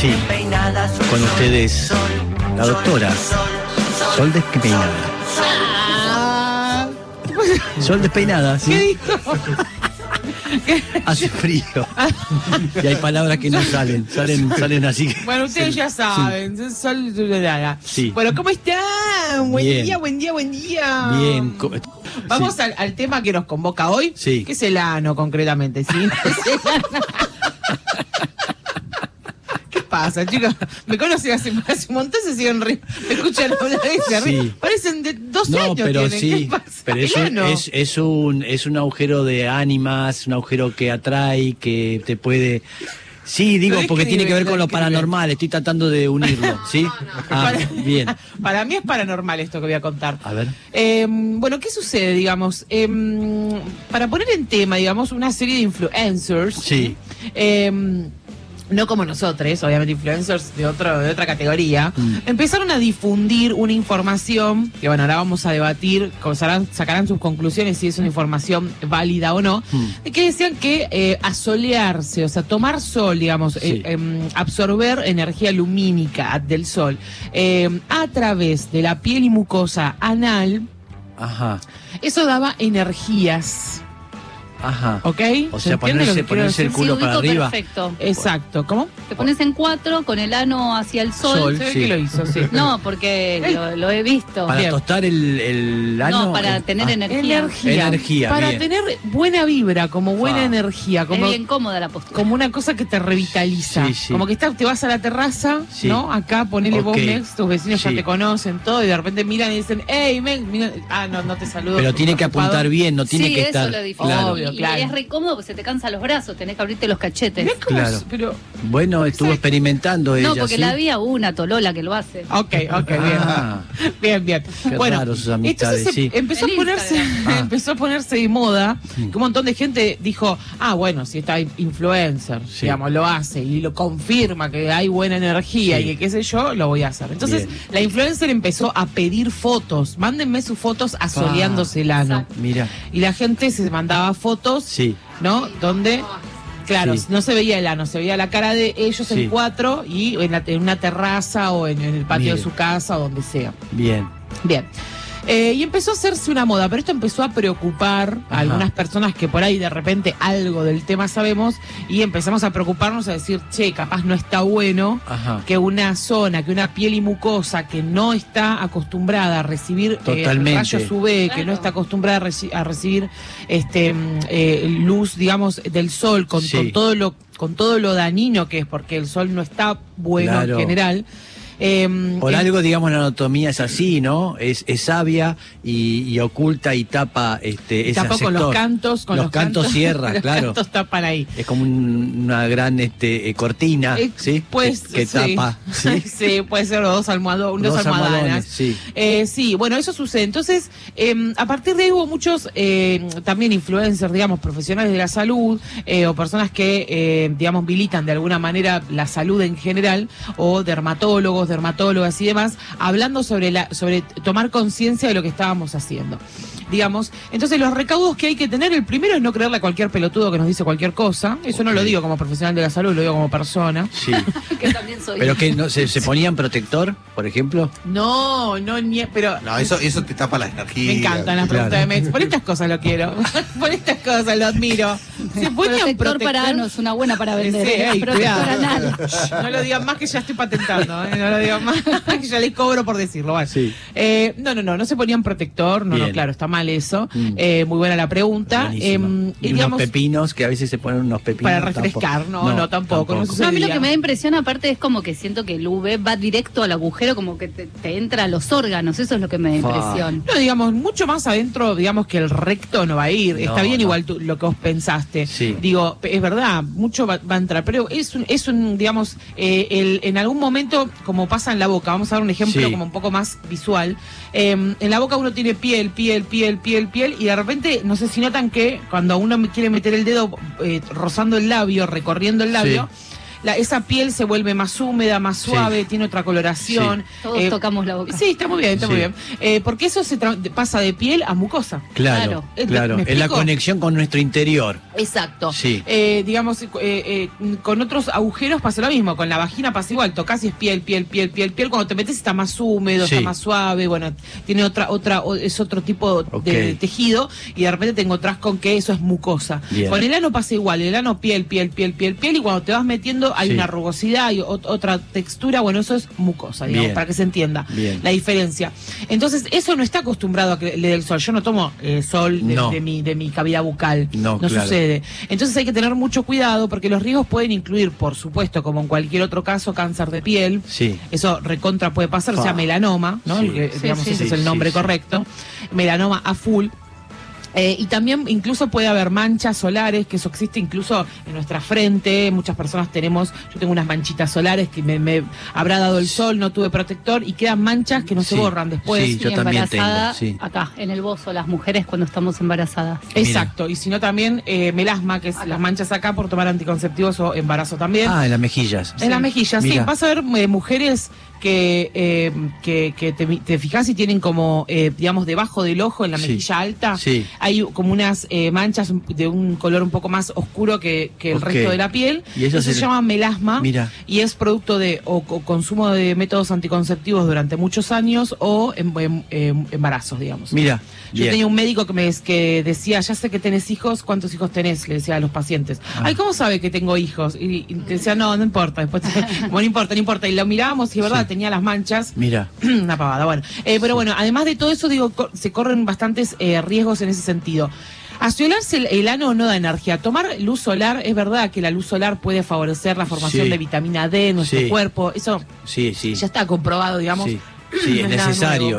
Sí, con ustedes, la doctora Sol Despeinada. Sol Despeinada, ¿sí? ¿Qué dijo? Hace frío. Y hay palabras que no salen así. Bueno, ustedes ya saben. Sí. Bueno, ¿cómo están? Buen Bien. día, buen día, buen día. Bien. Vamos Sí. al tema que nos convoca hoy, Sí. que es el ano, concretamente, ¿sí? ¿Qué pasa, chicos? Me conocen hace un montón, se siguen riendo. Me escuchan hablar de ese Sí. Parecen de 12 años pero tienen. sí, ¿Qué pasa? pero El ano. es un agujero de ánimas, un agujero que atrae, que te puede... Sí, digo, Lo porque tiene que ver con lo describe. paranormal, estoy tratando de unirlo, ¿sí? Ah, bien. Para mí es paranormal esto que voy a contar. A ver. Bueno, ¿qué sucede, digamos? Para poner en tema, digamos, una serie de influencers. Sí. No como nosotros, obviamente influencers de otra categoría, empezaron a difundir una información que, bueno, ahora vamos a debatir, sacarán sus conclusiones si es una información válida o no, de que decían que asolearse, o sea, tomar sol, digamos, Sí. absorber energía lumínica del sol a través de la piel y mucosa anal, Ajá, eso daba energías, ajá. ¿ok? O ¿Se sea, entiende lo que quiero ponerse el decir? culo para ubico arriba. perfecto. Exacto, ¿cómo? Te pones en 4 con el ano hacia el sol. Sol. Se ve Sí. que lo hizo, sí. No, porque lo he visto. Para Bien. tostar el ano. No, para tener energía. Energía, para bien. tener buena vibra, como buena Ah. energía, Es como, bien cómoda la postura. como una cosa que te revitaliza. Sí, sí. Como que te vas a la terraza, Sí. ¿no? Acá ponele Ok. vos, Mex, tus vecinos Sí. ya te conocen todo y de repente miran y dicen, hey, Mex, mira. No te saludo. Pero tiene que ocupado. apuntar bien, no tiene Sí, que eso estar. lo difícil. Claro. Obvio, Y claro. es re cómodo porque se te cansan los brazos, tenés que abrirte los cachetes. Mirá cómo Claro. es, pero... Bueno, estuvo Exacto. experimentando ella. No, porque ¿sí? la había una tolola que lo hace. Ok, bien. Ah. Bien, bien. Qué Bueno, raro sus amistades, entonces sí. empezó a En ponerse, Instagram. empezó a ponerse de moda, que un montón de gente dijo, bueno, si esta influencer, Sí. digamos, lo hace y lo confirma que hay buena energía Sí. y que qué sé yo, lo voy a hacer. Entonces, Bien. la influencer empezó a pedir fotos, mándenme sus fotos asoleándose el ano. Exacto. Mira, Y la gente se mandaba fotos, sí. ¿no? Donde... Claro, Sí. no se veía el ano, se veía la cara de ellos Sí. en 4 y en una terraza o en el patio Bien. de su casa o donde sea. Bien. Bien. Y empezó a hacerse una moda, pero esto empezó a preocupar a Ajá. algunas personas que por ahí de repente algo del tema sabemos y empezamos a preocuparnos a decir, che, capaz no está bueno Ajá. que una zona, que una piel y mucosa que no está acostumbrada a recibir Totalmente. rayos UV, que Claro. no está acostumbrada a recibir luz, digamos, del sol con Sí. con todo lo dañino que es, porque el sol no está bueno Claro. en general. Por algo, digamos, la anatomía es así, ¿no? Es sabia y oculta y tapa ese Tapa con los sector. cantos, los cantos cierra, los claro. cantos tapan ahí. Es como una gran cortina, ¿sí? Pues, que tapa, ¿sí? Sí, puede ser dos almohadones, dos Dos almohadanas. almohadones, sí. Sí, bueno, eso sucede. Entonces, a partir de ahí hubo muchos también influencers, digamos, profesionales de la salud o personas que, digamos, militan de alguna manera la salud en general o dermatólogas y demás, hablando sobre tomar conciencia de lo que estábamos haciendo. Digamos, entonces los recaudos que hay que tener, el primero es no creerle a cualquier pelotudo que nos dice cualquier cosa. Eso no Ok. lo digo como profesional de la salud, lo digo como persona. Sí. Que también soy. Pero que no se ponían protector, por ejemplo. No, pero No, eso te tapa la energía. me encantan las preguntas de Mex. Por estas cosas lo quiero. Por estas cosas lo admiro. Se ponían Protector para ano es una buena para vender. Sí, ey, Protector cuidado. anal. No lo digan más que ya estoy patentando, no lo digan más que ya les cobro por decirlo. Vale. Sí. No se ponían protector, no, Bien. claro, está mal eso. Muy buena la pregunta. Buenísima. Y digamos, unos pepinos, que a veces se ponen unos pepinos. para refrescar, no, tampoco. No No, a mí lo sucedería. que me da impresión aparte es como que siento que el UV va directo al agujero, como que te entra a los órganos, eso es lo que me da Fa. impresión. No, digamos, mucho más adentro, digamos que el recto no va a ir. No, Está bien no. igual lo que vos pensaste. Sí. Digo, es verdad, mucho va a entrar, pero es un digamos, en algún momento, como pasa en la boca, vamos a dar un ejemplo Sí. como un poco más visual. En la boca uno tiene piel, y de repente, no sé si notan que cuando uno quiere meter el dedo rozando el labio, recorriendo el labio, esa piel se vuelve más húmeda, más suave, tiene otra coloración. Todos tocamos la boca. Sí, está muy bien, está muy bien. Porque eso pasa de piel a mucosa. Claro. ¿Me Es la explico? conexión con nuestro interior. Exacto. Sí. Digamos, con otros agujeros pasa lo mismo, con la vagina pasa igual, tocas y es piel, cuando te metes está más húmedo, está más suave, bueno, tiene es otro tipo de tejido, y de repente te encontrás con que eso es mucosa. Bien. Con el ano pasa igual, el ano piel, y cuando te vas metiendo hay una rugosidad, hay otra textura, bueno, eso es mucosa, digamos, para que se entienda la diferencia. Entonces, eso no está acostumbrado a que le dé el sol. Yo no tomo sol de mi cavidad bucal, no sucede. Entonces hay que tener mucho cuidado porque los riesgos pueden incluir, por supuesto, como en cualquier otro caso, cáncer de piel. Sí. Eso recontra puede pasar, o sea, melanoma, ¿no? Sí. Digamos, ese es el nombre correcto. Melanoma a full. Y también incluso puede haber manchas solares, que eso existe incluso en nuestra frente. Muchas personas yo tengo unas manchitas solares que me habrá dado el sol, no tuve protector y quedan manchas que no se borran después. Sí, yo también embarazada, tengo. Sí. Acá, en el bozo, las mujeres cuando estamos embarazadas. Exacto, y si no también melasma, que es las manchas acá por tomar anticonceptivos o embarazo también. En las mejillas. En las mejillas, sí. Vas a ver mujeres que te fijas y tienen como, digamos, debajo del ojo, en la mejilla alta, hay como unas manchas de un color un poco más oscuro que el resto de la piel. ¿Y eso se llama melasma? Y es producto de consumo de métodos anticonceptivos durante muchos años o embarazos, digamos. Yo tenía un médico que decía, ya sé que tenés hijos, ¿cuántos hijos tenés? Le decía a los pacientes. Ay, ¿cómo sabe que tengo hijos? Y te decía, no importa. Después, bueno, no importa. Y lo mirábamos y, verdad, tenía las manchas. Una pavada, bueno. Pero bueno, además de todo eso, digo, se corren bastantes riesgos en ese sentido. Asolarse el ano no da energía. Tomar luz solar, es verdad que la luz solar puede favorecer la formación de vitamina D en nuestro cuerpo. Eso ya está comprobado, digamos. Sí, es necesario.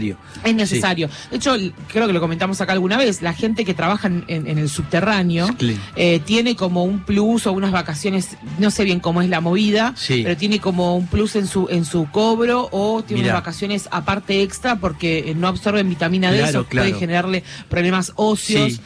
Es necesario. De hecho, creo que lo comentamos acá alguna vez, la gente que trabaja en el subterráneo tiene como un plus o unas vacaciones, no sé bien cómo es la movida, pero tiene como un plus en su cobro o tiene unas vacaciones aparte extra porque no absorben vitamina D, eso puede generarle problemas óseos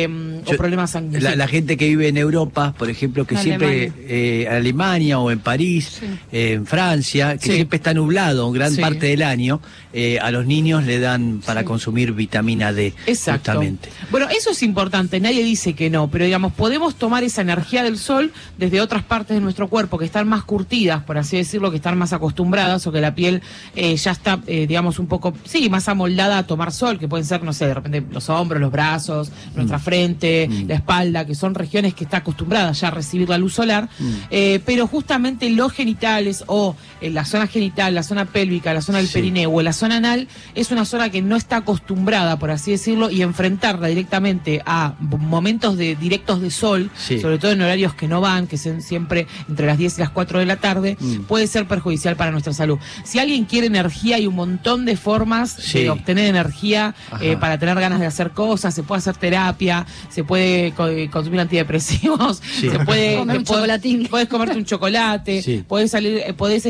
o problemas sanguíneos. La gente que vive en Europa, por ejemplo, que siempre en Alemania o en París, en Francia, que siempre está nublado gran parte del año, a los niños le dan para consumir vitamina D. Exacto. Justamente. Bueno, eso es importante, nadie dice que no, pero digamos, podemos tomar esa energía del sol desde otras partes de nuestro cuerpo que están más curtidas, por así decirlo, que están más acostumbradas o que la piel ya está, digamos, un poco, más amoldada a tomar sol, que pueden ser, no sé, de repente los hombros, los brazos, nuestra frente, la espalda, que son regiones que está acostumbrada ya a recibir la luz solar, pero justamente los genitales o la zona genital, la zona pélvica, la zona del perineo o la zona anal es una zona que no está acostumbrada, por así decirlo, y enfrentarla directamente a momentos directos de sol, sobre todo en horarios que no van, que son siempre entre las 10 y las 4 de la tarde, puede ser perjudicial para nuestra salud. Si alguien quiere energía, hay un montón de formas de obtener energía para tener ganas de hacer cosas, se puede hacer terapia, se puede consumir antidepresivos, se puede comer un chocolatín. Puedes comerte un chocolate, podés salir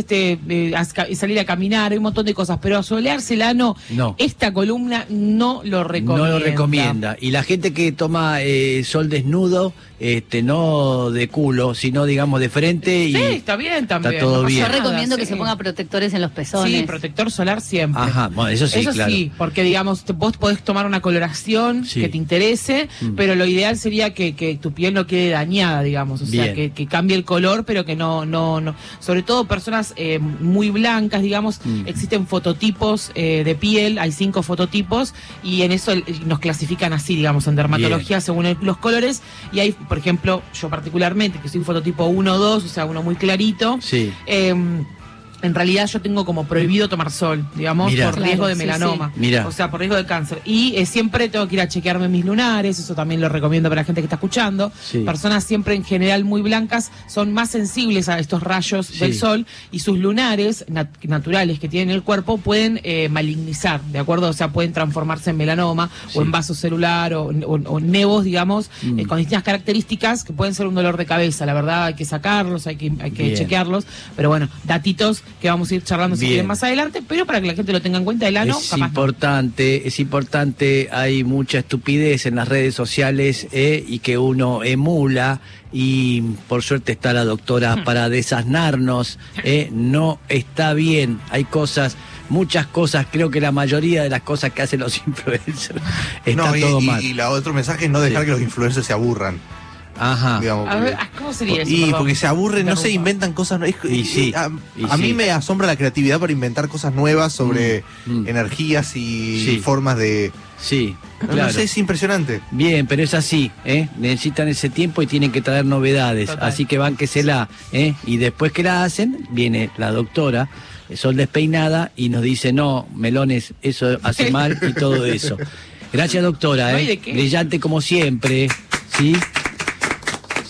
a caminar, hay un montón de cosas, pero asolearse el ano, esta columna no lo recomienda. Y la gente que toma sol desnudo, no de culo, sino digamos de frente, y está bien también. Está todo bien. Yo recomiendo que se ponga protectores en los pezones. Sí, protector solar siempre. Bueno, eso sí, claro. Sí, porque digamos, vos podés tomar una coloración que te interese, pero lo ideal sería que tu piel no quede dañada, digamos, o sea, que cambie el color, pero que no. Sobre todo personas muy blancas, digamos, existen fototipos de piel, hay 5 fototipos, y en eso nos clasifican así, digamos, en dermatología según los colores, y hay, por ejemplo, yo particularmente, que soy fototipo 1 o 2, o sea, uno muy clarito, en realidad yo tengo como prohibido tomar sol, digamos, por riesgo de melanoma, o sea, por riesgo de cáncer. Y siempre tengo que ir a chequearme mis lunares, eso también lo recomiendo para la gente que está escuchando. Personas siempre en general muy blancas son más sensibles a estos rayos del sol, y sus lunares naturales que tienen en el cuerpo pueden malignizar, ¿de acuerdo? O sea, pueden transformarse en melanoma o en vaso celular o nevos, digamos, con distintas características que pueden ser un dolor de cabeza. La verdad, hay que sacarlos, hay que chequearlos, pero bueno, datitos que vamos a ir charlando si quieren más adelante, pero para que la gente lo tenga en cuenta, el ano, es importante, hay mucha estupidez en las redes sociales y que uno emula, y por suerte está la doctora para desasnarnos, no está bien, hay cosas, muchas cosas, creo que la mayoría de las cosas que hacen los influencers está todo mal. Y la otro mensaje es no dejar que los influencers se aburran. Ajá. Digamos, a ver, ¿cómo sería eso? porque se aburren, no se inventan cosas nuevas. A mí me asombra la creatividad para inventar cosas nuevas sobre energías y formas de... Sí, claro. No sé, es impresionante. Bien, pero es así, necesitan ese tiempo y tienen que traer novedades. Total. Así que bánquesela, y después que la hacen, viene la doctora, Sol Despeinada, y nos dice, no, melones, eso hace mal y todo eso. Gracias, doctora, ¿No hay de qué? brillante como siempre, ¿sí?